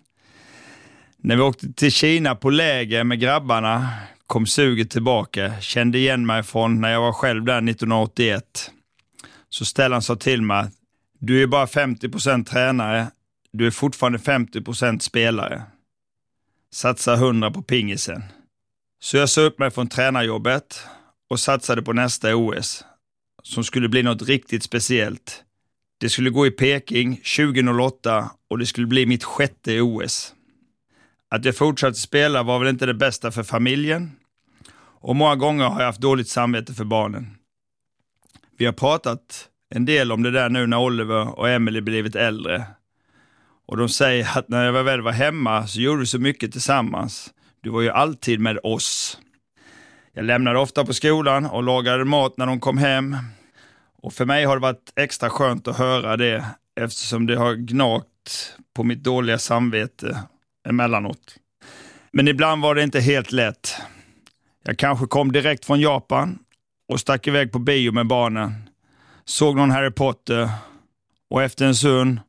När vi åkte till Kina på läger med grabbarna kom suget tillbaka. Kände igen mig från när jag var själv där nittonhundraåttioett. Så Stellan sa till mig: du är bara femtio procent tränare. Du är fortfarande femtio procent spelare. Satsa hundra på pingisen. Så jag sa upp mig från tränarjobbet och satsade på nästa O S. Som skulle bli något riktigt speciellt. Det skulle gå i Peking tjugohundraåtta och det skulle bli mitt sjätte O S. Att jag fortsatte spela var väl inte det bästa för familjen. Och många gånger har jag haft dåligt samvete för barnen. Vi har pratat en del om det där nu när Oliver och Emily blivit äldre. Och de säger att när jag väl var hemma så gjorde du så mycket tillsammans. Du var ju alltid med oss. Jag lämnade ofta på skolan och lagade mat när de kom hem. Och för mig har det varit extra skönt att höra det eftersom det har gnagt på mitt dåliga samvete emellanåt. Men ibland var det inte helt lätt. Jag kanske kom direkt från Japan och stack iväg på bio med barnen. Såg någon Harry Potter och efter en stund...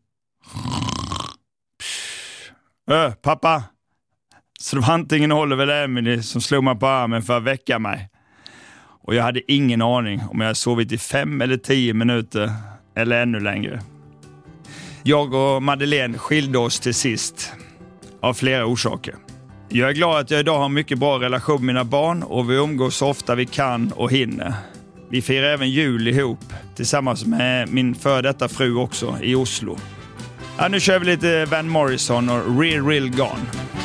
Ö, pappa! Så det var antingen Oliver eller Emily som slog mig på armen för att väcka mig. Och jag hade ingen aning om jag sovit i fem eller tio minuter eller ännu längre. Jag och Madeleine skilde oss till sist av flera orsaker. Jag är glad att jag idag har en mycket bra relation med mina barn och vi umgås så ofta vi kan och hinner. Vi firar även jul ihop tillsammans med min före detta fru också i Oslo. Ja, nu kör vi lite Van Morrison och Real Real Gone.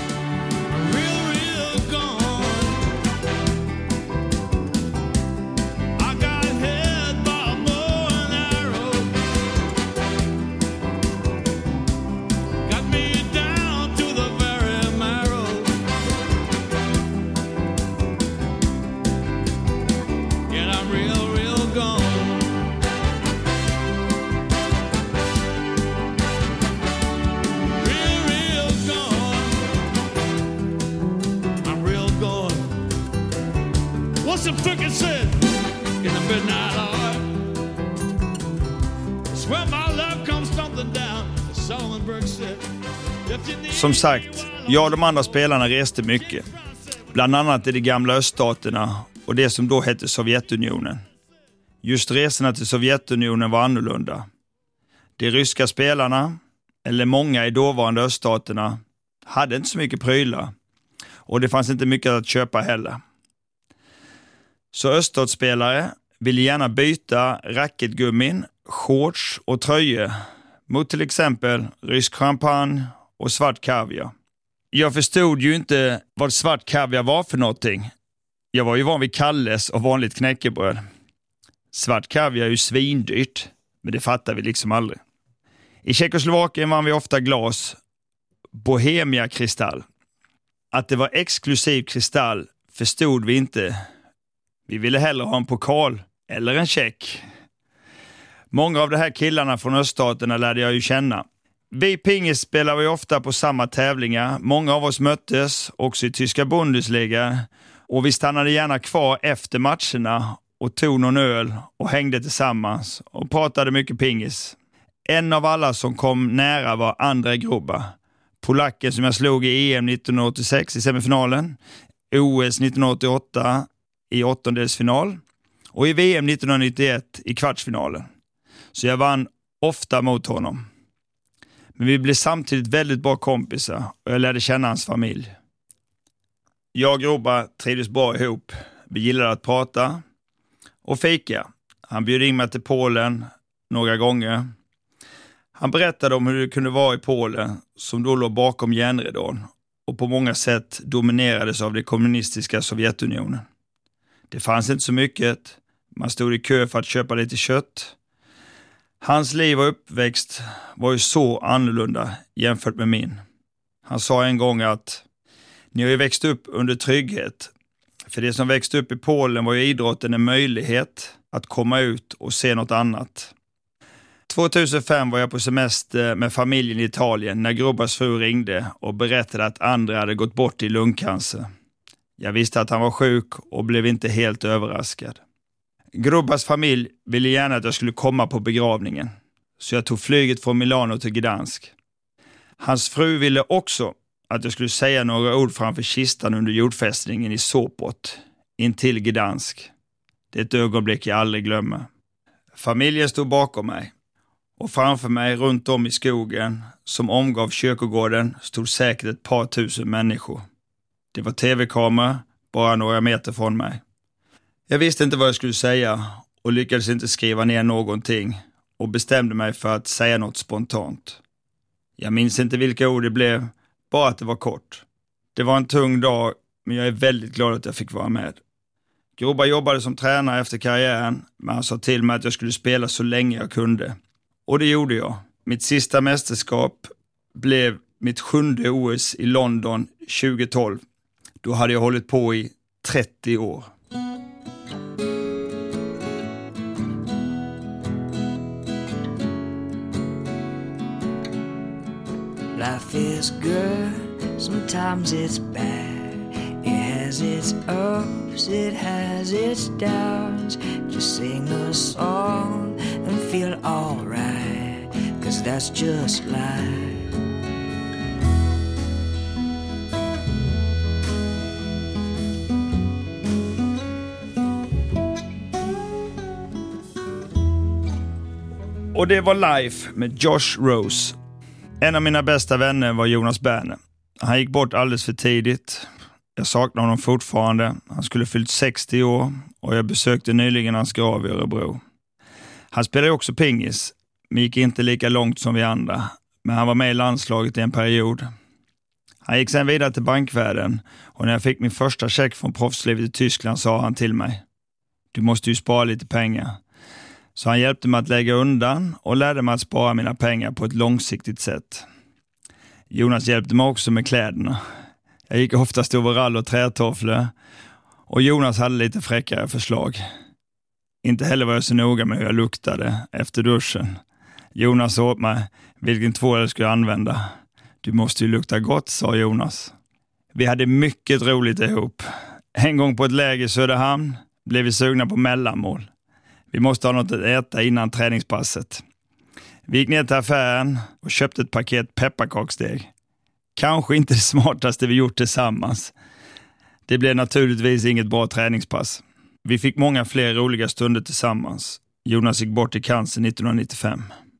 Som sagt, jag och de andra spelarna reste mycket. Bland annat i de gamla öststaterna och det som då hette Sovjetunionen. Just resorna till Sovjetunionen var annorlunda. De ryska spelarna, eller många i dåvarande öststaterna, hade inte så mycket prylar. Och det fanns inte mycket att köpa heller. Så öststatsspelare ville gärna byta racketgummin, shorts och tröjor mot till exempel rysk champagne och svart kaviar. Jag förstod ju inte vad svart kaviar var för någonting. Jag var ju van vid Kalles och vanligt knäckebröd. Svart kaviar är ju svindyrt, men det fattar vi liksom aldrig. I Tjeckoslovakien vann vi ofta glas Bohemia kristall. Att det var exklusiv kristall förstod vi inte. Vi ville hellre ha en pokal eller en check. Många av de här killarna från öststaterna lärde jag ju känna. Vi pingis spelade vi ofta på samma tävlingar. Många av oss möttes också i tyska Bundesliga. Och vi stannade gärna kvar efter matcherna och tog någon öl och hängde tillsammans och pratade mycket pingis. En av alla som kom nära var Andrei Gruba. Polacken som jag slog i E M nittonhundraåttiosex i semifinalen. O S nittonhundraåttioåtta i åttondelsfinal. Och i V M nittonhundranittioett i kvartsfinalen. Så jag vann ofta mot honom. Men vi blev samtidigt väldigt bra kompisar och jag lärde känna hans familj. Jag och Gruba trivdes bra ihop. Vi gillade att prata och fika. Han bjöd in mig till Polen några gånger. Han berättade om hur det kunde vara i Polen som då låg bakom järnridån och på många sätt dominerades av det kommunistiska Sovjetunionen. Det fanns inte så mycket. Man stod i kö för att köpa lite kött. Hans liv och uppväxt var ju så annorlunda jämfört med min. Han sa en gång att ni har ju växt upp under trygghet. För det som växte upp i Polen var ju idrotten en möjlighet att komma ut och se något annat. tvåtusenfem var jag på semester med familjen i Italien när Grubas fru ringde och berättade att andra hade gått bort i lungcancer. Jag visste att han var sjuk och blev inte helt överraskad. Grubas familj ville gärna att jag skulle komma på begravningen, så jag tog flyget från Milano till Gdansk. Hans fru ville också att jag skulle säga några ord framför kistan under jordfästningen i Sopot, intill Gdansk. Det är ett ögonblick jag aldrig glömmer. Familjen stod bakom mig, och framför mig runt om i skogen som omgav kyrkogården stod säkert ett par tusen människor. Det var tv-kameror bara några meter från mig. Jag visste inte vad jag skulle säga och lyckades inte skriva ner någonting och bestämde mig för att säga något spontant. Jag minns inte vilka ord det blev, bara att det var kort. Det var en tung dag, men jag är väldigt glad att jag fick vara med. Groba jobbade som tränare efter karriären, men han sa till mig att jag skulle spela så länge jag kunde. Och det gjorde jag. Mitt sista mästerskap blev mitt sjunde O S i London tjugohundratolv. Då hade jag hållit på i trettio år. Life is good, sometimes it's bad. It has its ups, it has its downs. Just sing a song and feel alright, 'cause that's just life. Och det var Life med Josh Rose. En av mina bästa vänner var Jonas Berner. Han gick bort alldeles för tidigt. Jag saknar honom fortfarande. Han skulle fyllt sextio år och jag besökte nyligen hans grav i Örebro. Han spelade också pingis, men gick inte lika långt som vi andra. Men han var med i landslaget i en period. Han gick sedan vidare till bankvärlden och när jag fick min första check från proffslivet i Tyskland sa han till mig: du måste ju spara lite pengar. Så han hjälpte mig att lägga undan och lärde mig att spara mina pengar på ett långsiktigt sätt. Jonas hjälpte mig också med kläderna. Jag gick oftast overall och trätofflor och Jonas hade lite fräckare förslag. Inte heller var jag så noga med hur jag luktade efter duschen. Jonas sa åt mig vilken tvål jag skulle använda. Du måste ju lukta gott, sa Jonas. Vi hade mycket roligt ihop. En gång på ett läger i Söderhamn blev vi sugna på mellanmål. Vi måste ha något att äta innan träningspasset. Vi gick ner till affären och köpte ett paket pepparkaksdeg. Kanske inte det smartaste vi gjort tillsammans. Det blev naturligtvis inget bra träningspass. Vi fick många fler roliga stunder tillsammans. Jonas gick bort i cancer nittonhundranittiofem.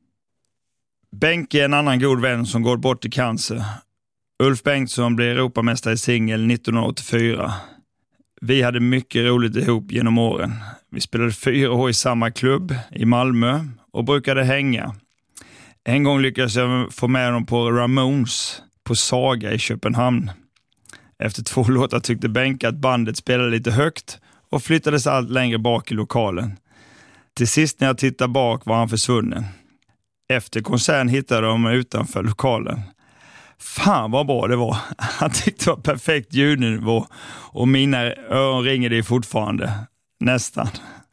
Benke är en annan god vän som går bort i cancer. Ulf Bengtsson blev Europamästare i singel nittonhundraåttiofyra. Vi hade mycket roligt ihop genom åren. Vi spelade fyra år i samma klubb i Malmö och brukade hänga. En gång lyckades jag få med dem på Ramones på Saga i Köpenhamn. Efter två låtar tyckte Benke att bandet spelade lite högt och flyttades allt längre bak i lokalen. Till sist när jag tittade bak var han försvunnen. Efter konserten hittade de utanför lokalen. Fan vad bra det var. Han tyckte det var perfekt ljudnivå och mina öron ringade fortfarande. Nästan.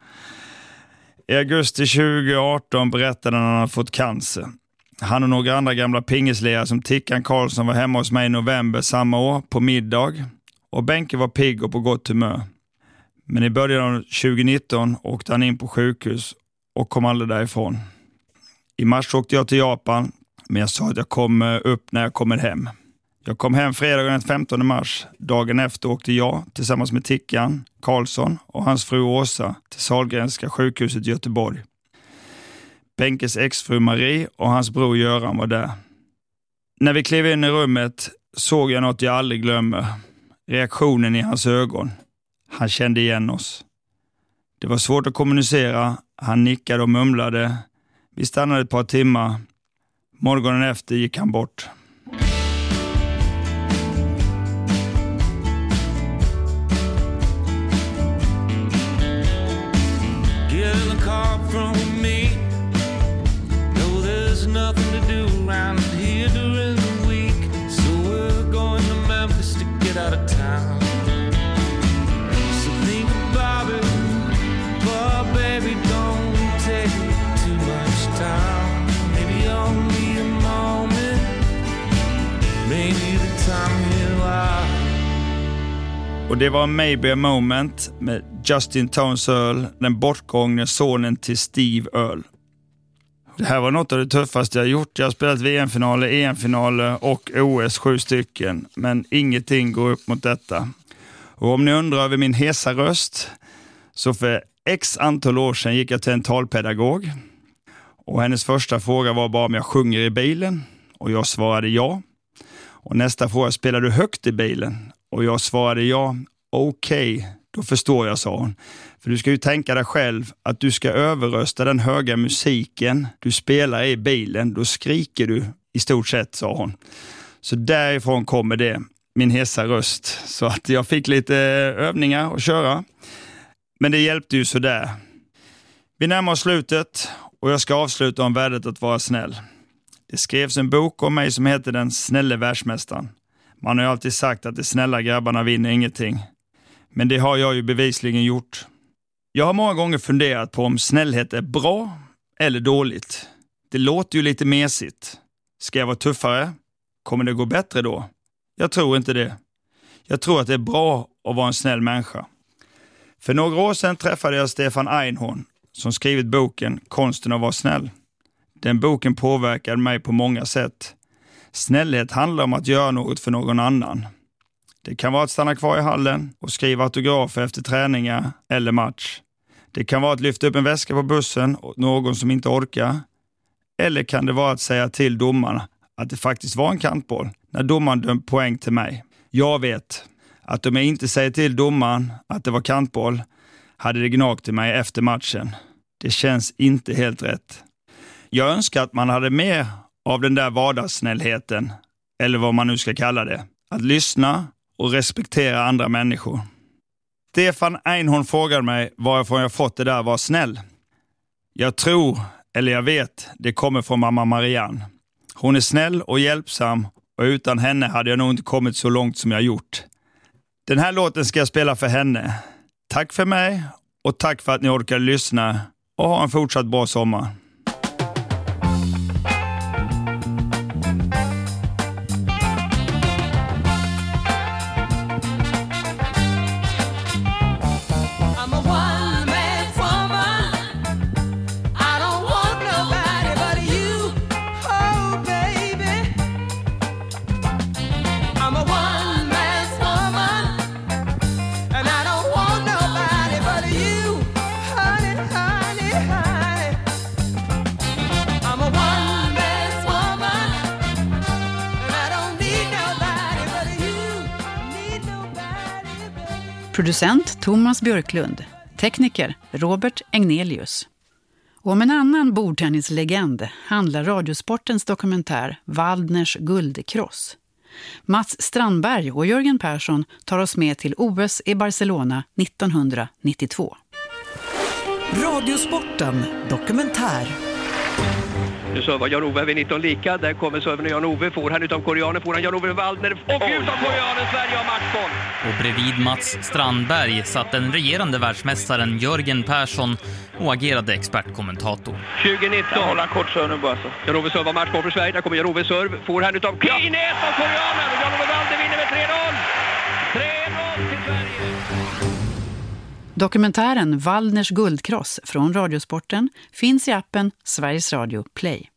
I augusti tjugoarton berättade han att han hade fått cancer. Han och några andra gamla pingisledare som Tickan Karlsson var hemma hos mig i november samma år på middag. Och Benke var pigg och på gott humör. Men i början av tjugonitton åkte han in på sjukhus och kom aldrig därifrån. I mars åkte jag till Japan, men jag sa att jag kom upp när jag kommer hem. Jag kom hem fredagen den femtonde mars. Dagen efter åkte jag tillsammans med Tickan Karlsson och hans fru Åsa till Sahlgrenska sjukhuset i Göteborg. Benkes exfru Marie och hans bror Göran var där. När vi klev in i rummet såg jag något jag aldrig glömmer. Reaktionen i hans ögon. Han kände igen oss. Det var svårt att kommunicera. Han nickade och mumlade. Vi stannade ett par timmar. Morgonen efter gick han bort. Och det var Maybe a Moment med Justin Townes Earl, den bortgångne sonen till Steve Earl. Det här var något av det tuffaste jag gjort. Jag har spelat V M-finaler, E M-finaler och O S sju stycken. Men ingenting går upp mot detta. Och om ni undrar över min hesa röst, så för x antal år sedan gick jag till en talpedagog. Och hennes första fråga var bara om jag sjunger i bilen. Och jag svarade ja. Och nästa fråga, spelar du högt i bilen? Och jag svarade ja. Okej, okay, då förstår jag, sa hon. För du ska ju tänka dig själv att du ska överrösta den höga musiken du spelar i bilen. Då skriker du i stort sett, sa hon. Så därifrån kommer det, min hesa röst. Så att jag fick lite övningar att köra. Men det hjälpte ju sådär. Vi närmar oss slutet och jag ska avsluta om värdet att vara snäll. Det skrevs en bok om mig som heter Den snälle världsmästaren. Man har ju alltid sagt att de snälla grabbarna vinner ingenting. Men det har jag ju bevisligen gjort. Jag har många gånger funderat på om snällhet är bra eller dåligt. Det låter ju lite mesigt. Ska jag vara tuffare? Kommer det gå bättre då? Jag tror inte det. Jag tror att det är bra att vara en snäll människa. För några år sedan träffade jag Stefan Einhorn som skrivit boken Konsten att vara snäll. Den boken påverkade mig på många sätt. Snällhet handlar om att göra något för någon annan. Det kan vara att stanna kvar i hallen och skriva autografer efter träningar eller match. Det kan vara att lyfta upp en väska på bussen åt någon som inte orkar. Eller kan det vara att säga till domarna att det faktiskt var en kantboll när domaren dömde poäng till mig. Jag vet att om jag inte säger till domaren att det var kantboll hade det gnagt till mig efter matchen. Det känns inte helt rätt. Jag önskar att man hade mer av den där vardagssnällheten, eller vad man nu ska kalla det. Att lyssna och respektera andra människor. Stefan Einhorn frågade mig varifrån jag fått det där var snäll. Jag tror, eller jag vet, det kommer från mamma Marianne. Hon är snäll och hjälpsam och utan henne hade jag nog inte kommit så långt som jag gjort. Den här låten ska jag spela för henne. Tack för mig och tack för att ni orkade lyssna och ha en fortsatt bra sommar. Producent Thomas Björklund, tekniker Robert Egnelius. Och om en annan bordtennislegend handlar Radiosportens dokumentär Waldners guldkross. Mats Strandberg och Jörgen Persson tar oss med till O S i Barcelona nittonhundranittiotvå. Radiosporten dokumentär. Nu servar Jan-Ove vid nitton lika. Där kommer serven och Jan-Ove. Får han utav koreanen. Får han Jan-Ove Waldner. Och utav koreanen Sverige har matchboll. Och bredvid Mats Strandberg satt den regerande världsmästaren Jörgen Persson och agerade expertkommentator. tjugo nitton. Hålla kort serv nu bara så. Jan-Ove servar matchboll för Sverige. Där kommer Jan-Ove serv. Får han utav Klinät av koreanen. Och Jan-Ove Waldner vinner med tre noll. tre noll till Sverige. Dokumentären Waldners guldkross från Radiosporten finns i appen Sveriges Radio Play.